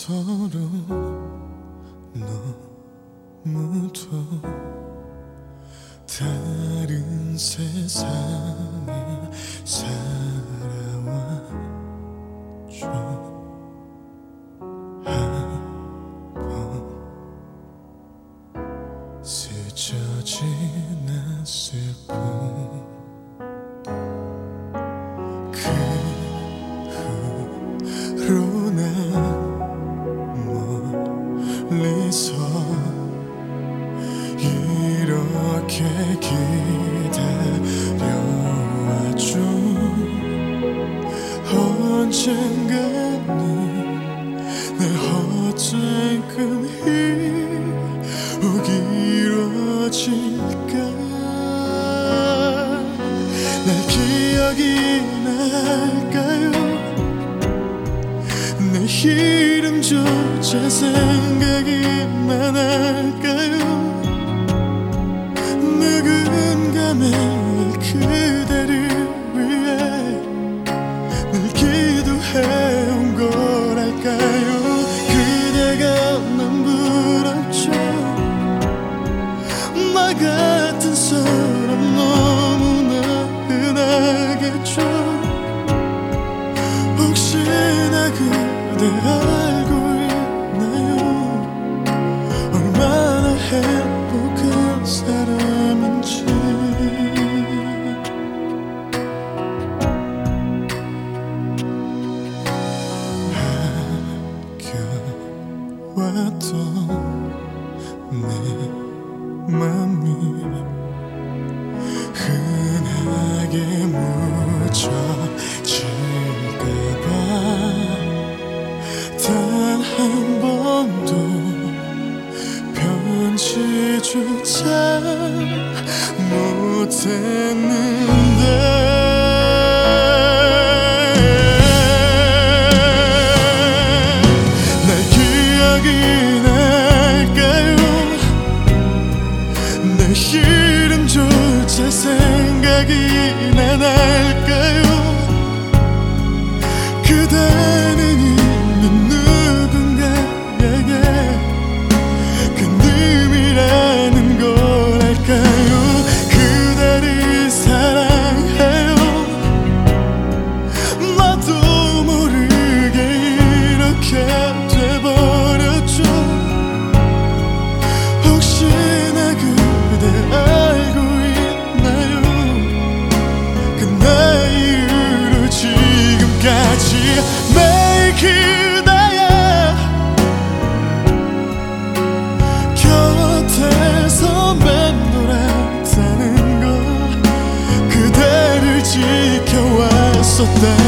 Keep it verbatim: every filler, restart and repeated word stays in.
서로 너무도 다른 세상에 살아왔죠. 한번 스쳐 지났을 뿐 그 후로 난 멀리서 이렇게 기다려왔죠. 언젠가는 내 헛된 꿈이 이루어질까. 날 기억이 날까요? 내 이름조차 생각이 나날까요? 누군가 매일 그대를 위해 늘 기도해온 거랄까요? 그대가 난 부럽죠. 나 같은 사람 너무나 흔하겠죠. 혹시나 그대 알고 있나요? 얼마나 행복한 사람인지. 아껴왔던 내 맘이 흔하게 묻혀질까봐 단 한 번도 편지조차 못했는데. 날 기억이 날까요? 내 이름조차 생각이 나날까요? 그대는 이미 누군가에게 그 님이라는 걸 알까요? 그대를 사랑해요. 나도 모르게 이렇게 돼버렸죠. 혹시나 그대 알고 있나요? 그 나이로 지금까지 매일 그대의 곁에서 맴돌았다는 걸, 그대를 지켜왔었다.